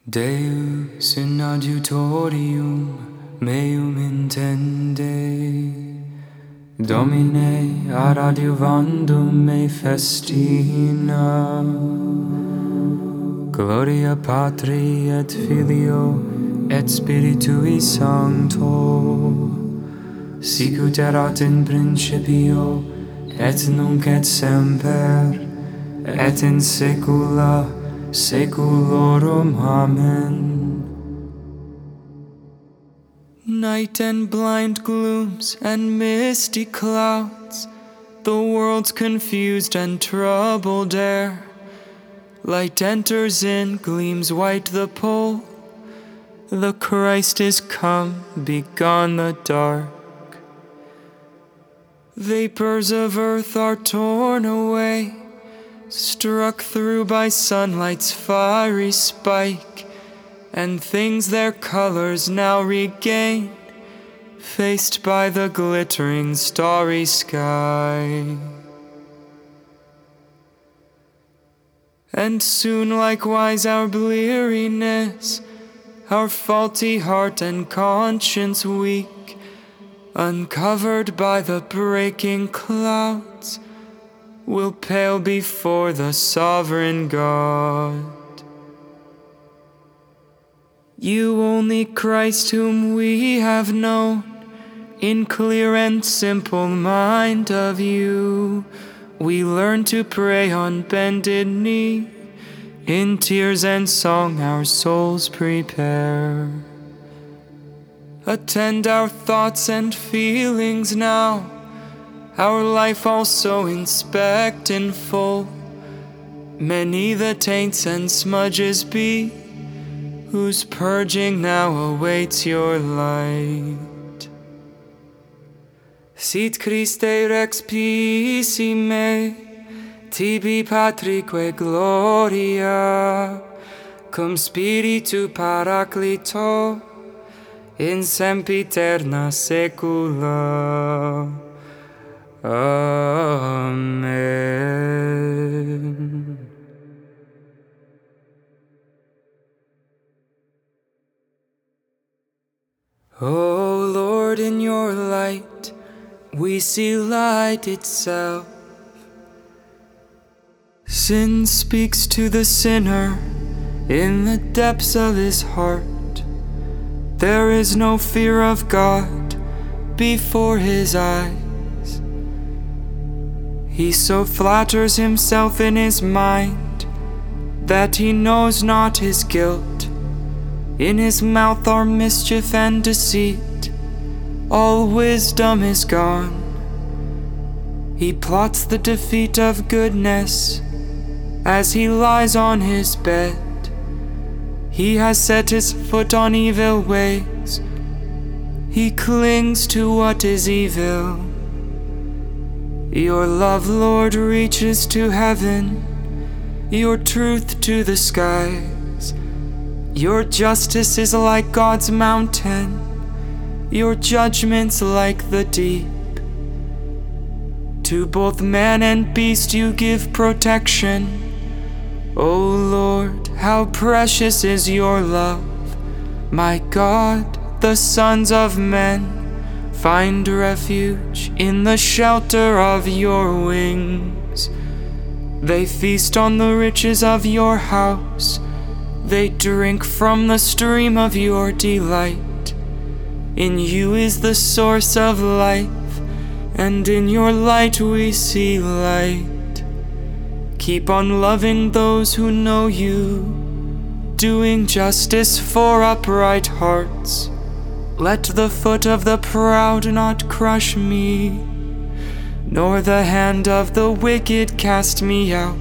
Deus in adiutorium meum intende, Domine ad adiuvandum me festina. Gloria Patri et Filio et Spiritui Sancto, sicut erat in principio et nunc et semper et in saecula saeculorum. Amen. Night and blind glooms and misty clouds, the world's confused and troubled air. Light enters in, gleams white the pole. The Christ is come, begone the dark. Vapors of earth are torn away, struck through by sunlight's fiery spike, and things their colors now regain, faced by the glittering starry sky. And soon likewise our bleariness, our faulty heart and conscience weak, uncovered by the breaking clouds, will pale before the sovereign God. You only Christ whom we have known, in clear and simple mind of you, we learn to pray on bended knee, in tears and song our souls prepare. Attend our thoughts and feelings now, our life also inspect in full. Many the taints and smudges be, whose purging now awaits your light. Sit Christe Rex Pisime, tibi Patrique gloria, cum Spiritu Paraclito, in sempiterna saecula. Amen. O Lord, in your light we see light itself. Sin speaks to the sinner in the depths of his heart. There is no fear of God before his eyes. He so flatters himself in his mind that he knows not his guilt. In his mouth are mischief and deceit, all wisdom is gone. He plots the defeat of goodness as he lies on his bed. He has set his foot on evil ways, he clings to what is evil. Your love, Lord, reaches to heaven, your truth to the skies. Your justice is like God's mountain, your judgments like the deep. To both man and beast you give protection. O Lord, how precious is your love. My God, the sons of men find refuge in the shelter of your wings. They feast on the riches of your house. They drink from the stream of your delight. In you is the source of life, and in your light we see light. Keep on loving those who know you, doing justice for upright hearts. Let the foot of the proud not crush me, nor the hand of the wicked cast me out.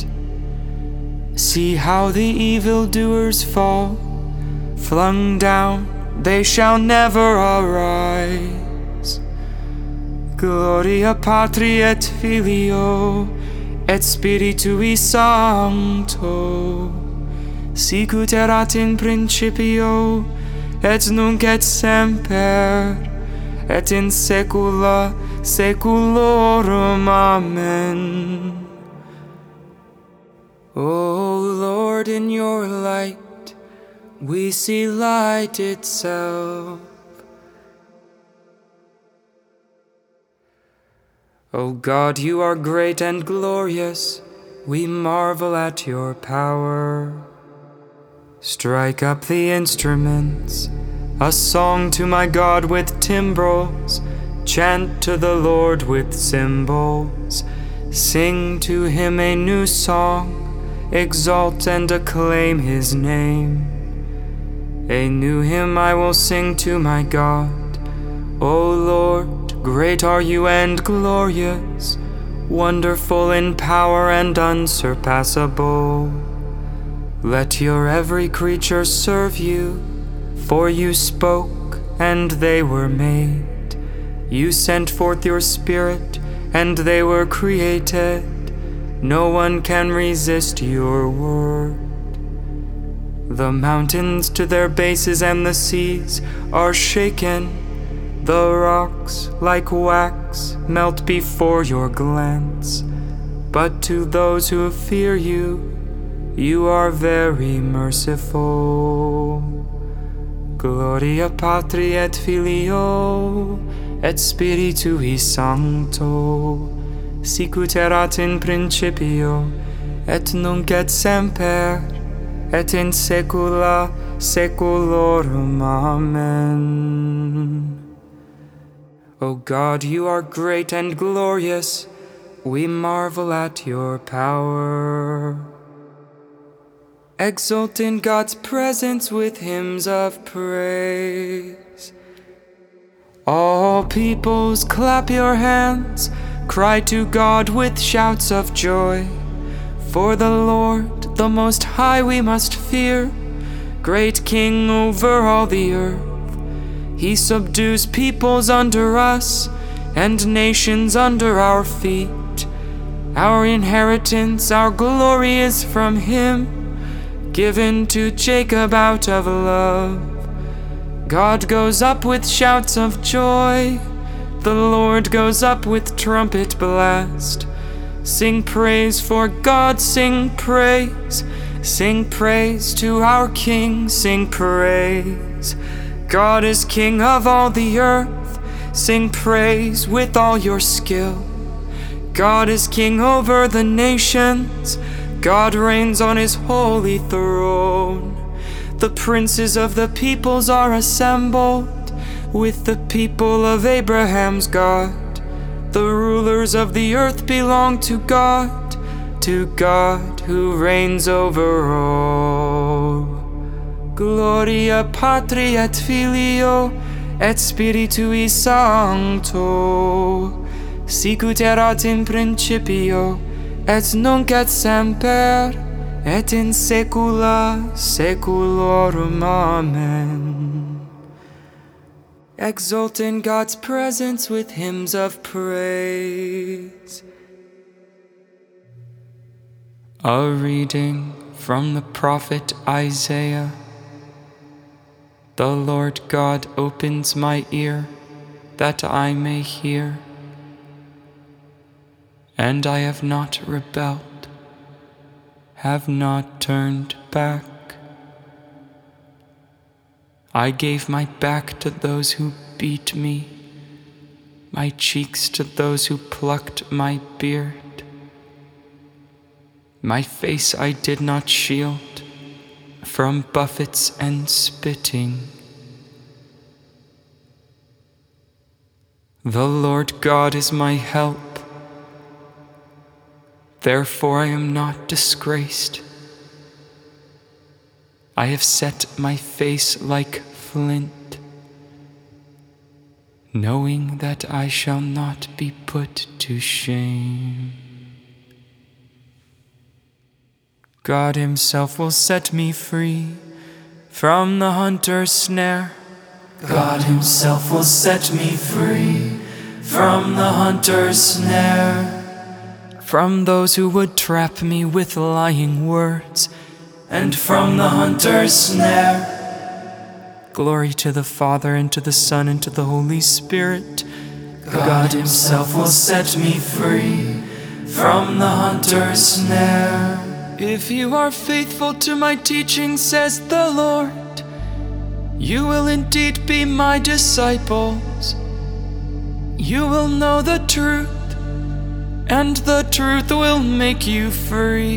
See how the evildoers fall, flung down, they shall never arise. Gloria Patri et Filio et Spiritui Sancto, sicut erat in principio et nunc et semper et in saecula saeculorum. Amen. O Lord, in your light we see light itself. O God, you are great and glorious, we marvel at your power. Strike up the instruments, a song to my God with timbrels, chant to the Lord with cymbals, sing to him a new song, exalt and acclaim his name. A new hymn I will sing to my God. O Lord, great are you and glorious, wonderful in power and unsurpassable. Let your every creature serve you, for you spoke, and they were made. You sent forth your Spirit, and they were created. No one can resist your word. The mountains to their bases and the seas are shaken. The rocks, like wax, melt before your glance. But to those who fear you, you are very merciful. Gloria Patri et Filio et Spiritui Sancto, sicut erat in principio, et nunc et semper, et in saecula saeculorum. Amen. O God, you are great and glorious, we marvel at your power. Exult in God's presence with hymns of praise. All peoples, clap your hands, cry to God with shouts of joy. For the Lord, the Most High, we must fear, great King over all the earth. He subdues peoples under us, and nations under our feet. Our inheritance, our glory is from him, given to Jacob out of love. God goes up with shouts of joy, the Lord goes up with trumpet blast. Sing praise for God, sing praise to our King, sing praise. God is King of all the earth, sing praise with all your skill. God is King over the nations, God reigns on his holy throne. The princes of the peoples are assembled with the people of Abraham's God. The rulers of the earth belong to God who reigns over all. Gloria Patri et Filio et Spiritui Sancto, sicut erat in principio, et nunc et semper, et in saecula saeculorum. Amen. Exult in God's presence with hymns of praise. A reading from the prophet Isaiah. The Lord God opens my ear, that I may hear. And I have not rebelled, have not turned back. I gave my back to those who beat me, my cheeks to those who plucked my beard. My face I did not shield from buffets and spitting. The Lord God is my help. Therefore I am not disgraced. I have set my face like flint, knowing that I shall not be put to shame. God himself will set me free from the hunter's snare. God himself will set me free from the hunter's snare. From those who would trap me with lying words, and from the hunter's snare. Glory to the Father, and to the Son, and to the Holy Spirit. God himself will set me free from the hunter's snare. If you are faithful to my teaching, says the Lord, you will indeed be my disciples. You will know the truth, and the truth will make you free.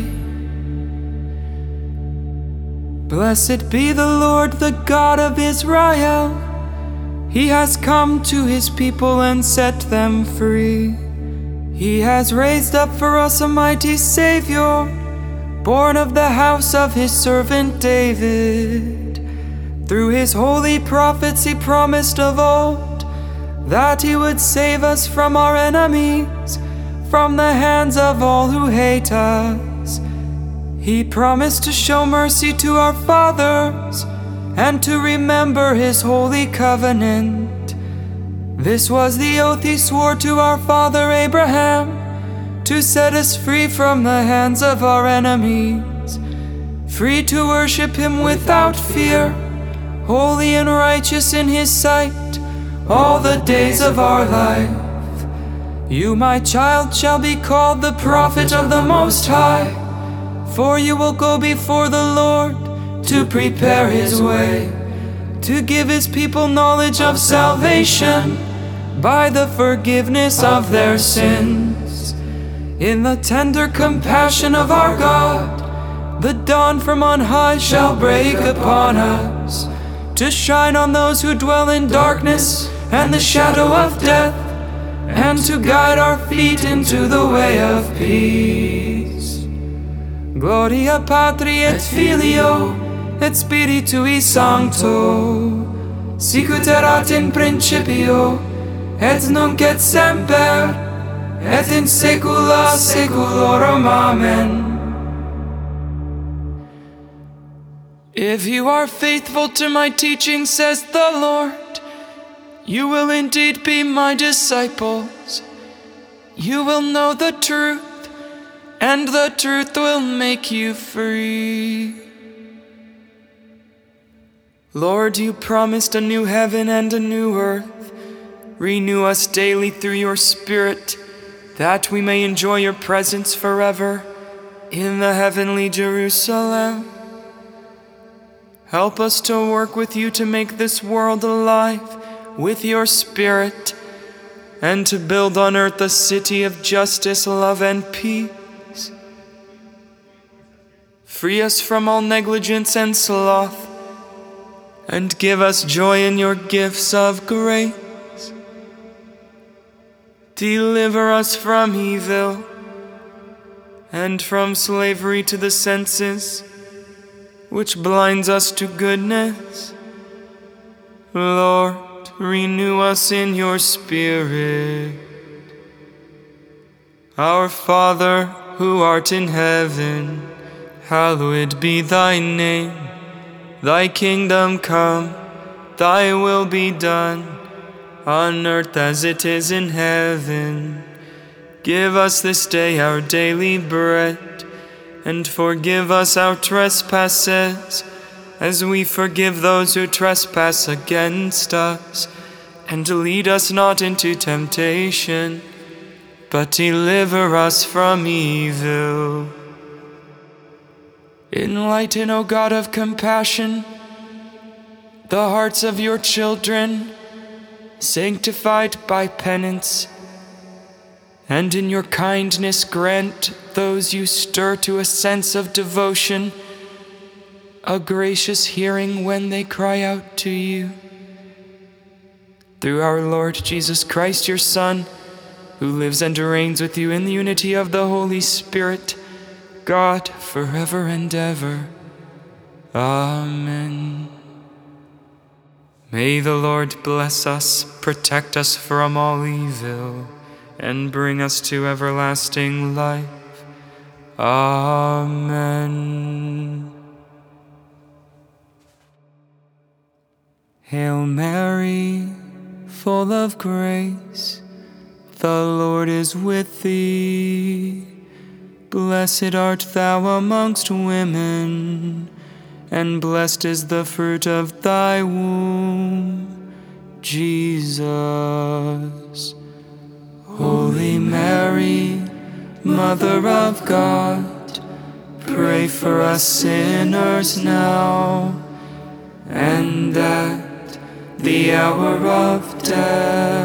Blessed be the Lord, the God of Israel. He has come to his people and set them free. He has raised up for us a mighty Savior, born of the house of his servant David. Through his holy prophets he promised of old that he would save us from our enemies, from the hands of all who hate us. He promised to show mercy to our fathers and to remember his holy covenant. This was the oath he swore to our father Abraham, to set us free from the hands of our enemies, free to worship him without fear, holy and righteous in his sight, all the days of our life. You, my child, shall be called the prophet of the Most High, for you will go before the Lord to prepare his way, to give his people knowledge of salvation by the forgiveness of their sins. In the tender compassion of our God, the dawn from on high shall break upon us, to shine on those who dwell in darkness and the shadow of death, and to guide our feet into the way of peace. Gloria Patri et Filio et Spiritui Sancto, sicut erat in principio, et nunc et semper, et in saecula saeculorum. Amen. If you are faithful to my teaching, says the Lord, you will indeed be my disciples. You will know the truth, and the truth will make you free. Lord, you promised a new heaven and a new earth. Renew us daily through your Spirit, that we may enjoy your presence forever in the heavenly Jerusalem. Help us to work with you to make this world alive with your Spirit, and to build on earth a city of justice, love, and peace. Free us from all negligence and sloth, and give us joy in your gifts of grace. Deliver us from evil, and from slavery to the senses, which blinds us to goodness. Lord, renew us in your Spirit. Our Father, who art in heaven, hallowed be thy name. Thy kingdom come, thy will be done, on earth as it is in heaven. Give us this day our daily bread, and forgive us our trespasses, as we forgive those who trespass against us. And lead us not into temptation, but deliver us from evil. Enlighten, O God of compassion, the hearts of your children, sanctified by penance, and in your kindness grant those you stir to a sense of devotion a gracious hearing when they cry out to you. Through our Lord Jesus Christ, your Son, who lives and reigns with you in the unity of the Holy Spirit, God, forever and ever. Amen. May the Lord bless us, protect us from all evil, and bring us to everlasting life. Amen. Hail Mary, full of grace, the Lord is with thee. Blessed art thou amongst women, and blessed is the fruit of thy womb, Jesus. Holy Mary, Mother of God, pray for us sinners now and at the hour of death.